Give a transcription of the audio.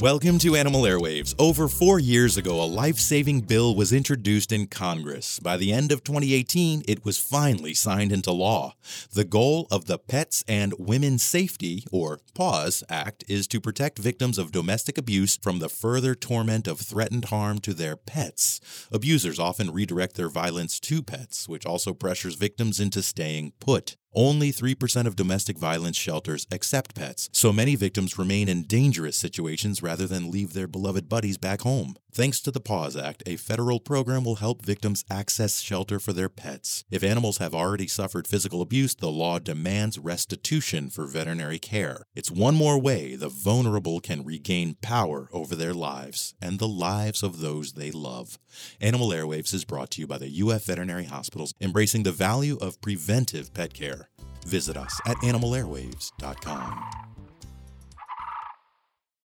Welcome to Animal Airwaves. Over 4 years ago, a life-saving bill was introduced in Congress. By the end of 2018, it was finally signed into law. The goal of the Pets and Women's Safety, or PAWS, Act is to protect victims of domestic abuse from the further torment of threatened harm to their pets. Abusers often redirect their violence to pets, which also pressures victims into staying put. Only 3% of domestic violence shelters accept pets, so many victims remain in dangerous situations rather than leave their beloved buddies back home. Thanks to the PAWS Act, a federal program will help victims access shelter for their pets. If animals have already suffered physical abuse, the law demands restitution for veterinary care. It's one more way the vulnerable can regain power over their lives and the lives of those they love. Animal Airwaves is brought to you by the UF Veterinary Hospitals, embracing the value of preventive pet care. Visit us at animalairwaves.com.